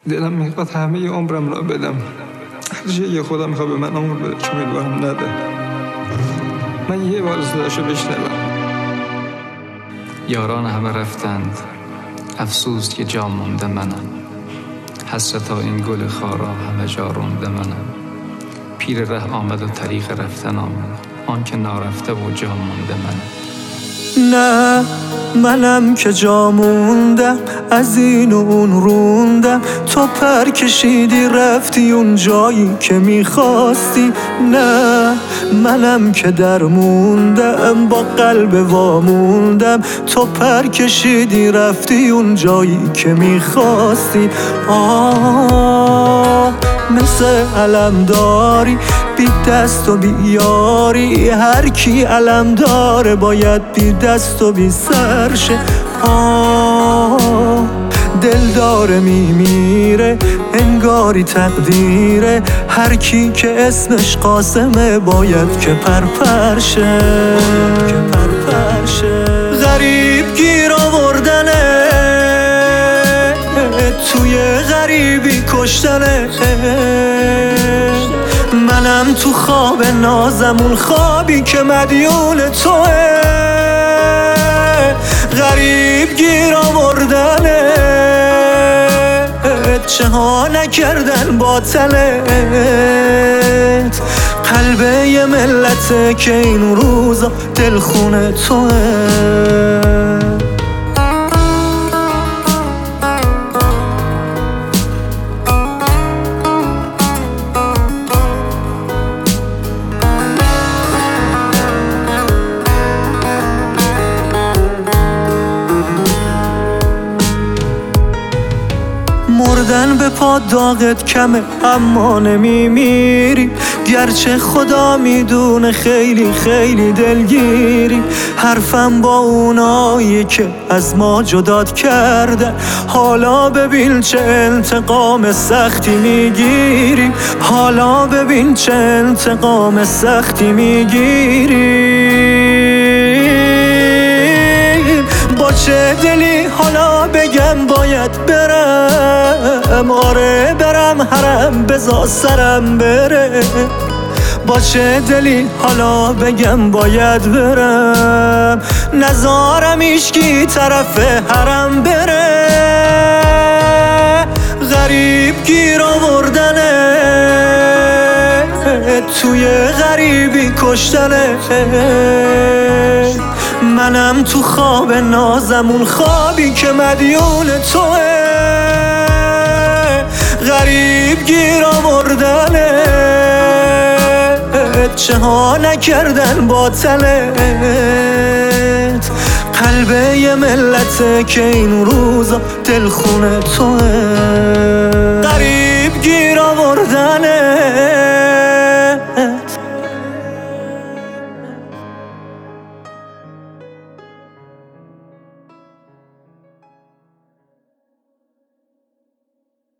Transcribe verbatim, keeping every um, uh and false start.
دلم میخواد همه عمرم را بدم، هر چیه خدا میخواد به من عمر بده، چون امیدوارم نده. من یه بار صداشو بشنوم. یاران همه رفتند، افسوس که جا مونده منم. حسرتا این گل خارا همه جا رونده منم. پیر ره آمد و طریق رفتن آمد، آن که نارفته و جا مونده منم. نه منم که جا موندم، از این و اون روندم. تو پر کشیدی رفتی اون جایی که میخواستی. نه منم که در موندم، با قلب واموندم. تو پر کشیدی رفتی اون جایی که میخواستی. آه مثل علم داری، بی دست و بی یاری. هر کی علم داره باید بی دست و بی سر شه. آه دل داره میمیره، انگاری تقدیره. هر کی که اسمش قاسمه باید که پرپر شه، که پرپر شه. غریب گیر آوردنه، توی غریبی کشتنه. منم تو خواب نازمون، خوابی که مدیون توه. غریب گیر آوردنه، چه ها نکردن باطلت. قلب یه ملته که این روزا دلخونه توه. مردن به پا داغت کمه اما نمیمیری، گرچه خدا میدونه خیلی خیلی دلگیری. حرفم با اونایی که از ما جدات کرده، حالا ببین چه انتقام سختی میگیری. حالا ببین چه انتقام سختی میگیری. با چه دلی حالا بگم باید برم، آره برم حرم بذار سرم بره. با چه دلی حالا بگم باید برم، نذارم ایشکی طرف حرم بره. غریب گیر آوردنه، توی غریبی کشتنه. منم تو خواب نازمون، خوابی که مدیون توه. غریب گیر آوردنه، چه ها نکردن باطلت. قلب یه ملته که این روزا دلخونه توه.